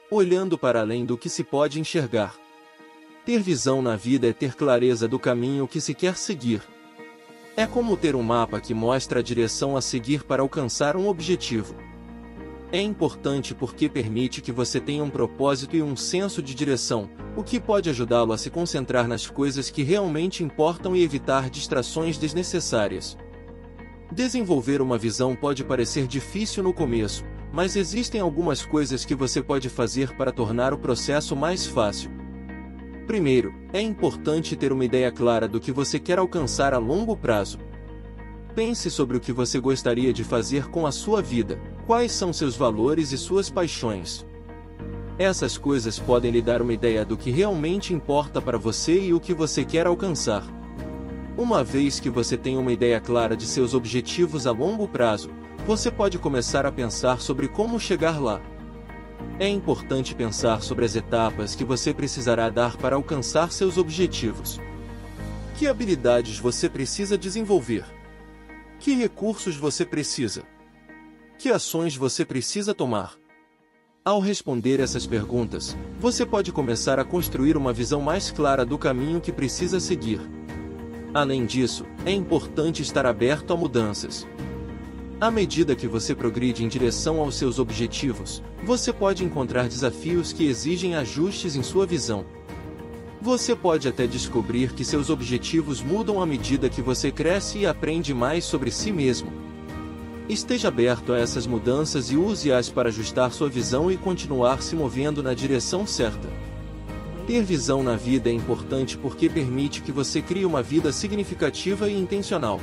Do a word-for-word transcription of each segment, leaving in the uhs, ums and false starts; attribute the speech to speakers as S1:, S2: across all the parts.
S1: olhando para além do que se pode enxergar. Ter visão na vida é ter clareza do caminho que se quer seguir. É como ter um mapa que mostra a direção a seguir para alcançar um objetivo. É importante porque permite que você tenha um propósito e um senso de direção, o que pode ajudá-lo a se concentrar nas coisas que realmente importam e evitar distrações desnecessárias. Desenvolver uma visão pode parecer difícil no começo, mas existem algumas coisas que você pode fazer para tornar o processo mais fácil. Primeiro, é importante ter uma ideia clara do que você quer alcançar a longo prazo. Pense sobre o que você gostaria de fazer com a sua vida, quais são seus valores e suas paixões. Essas coisas podem lhe dar uma ideia do que realmente importa para você e o que você quer alcançar. Uma vez que você tem uma ideia clara de seus objetivos a longo prazo, você pode começar a pensar sobre como chegar lá. É importante pensar sobre as etapas que você precisará dar para alcançar seus objetivos. Que habilidades você precisa desenvolver? Que recursos você precisa? Que ações você precisa tomar? Ao responder essas perguntas, você pode começar a construir uma visão mais clara do caminho que precisa seguir. Além disso, é importante estar aberto a mudanças. À medida que você progride em direção aos seus objetivos, você pode encontrar desafios que exigem ajustes em sua visão. Você pode até descobrir que seus objetivos mudam à medida que você cresce e aprende mais sobre si mesmo. Esteja aberto a essas mudanças e use-as para ajustar sua visão e continuar se movendo na direção certa. Ter visão na vida é importante porque permite que você crie uma vida significativa e intencional.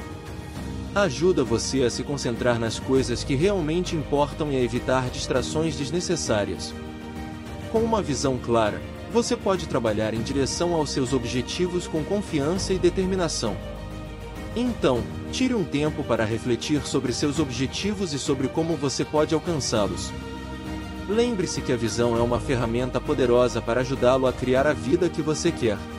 S1: Ajuda você a se concentrar nas coisas que realmente importam e a evitar distrações desnecessárias. Com uma visão clara, você pode trabalhar em direção aos seus objetivos com confiança e determinação. Então, tire um tempo para refletir sobre seus objetivos e sobre como você pode alcançá-los. Lembre-se que a visão é uma ferramenta poderosa para ajudá-lo a criar a vida que você quer.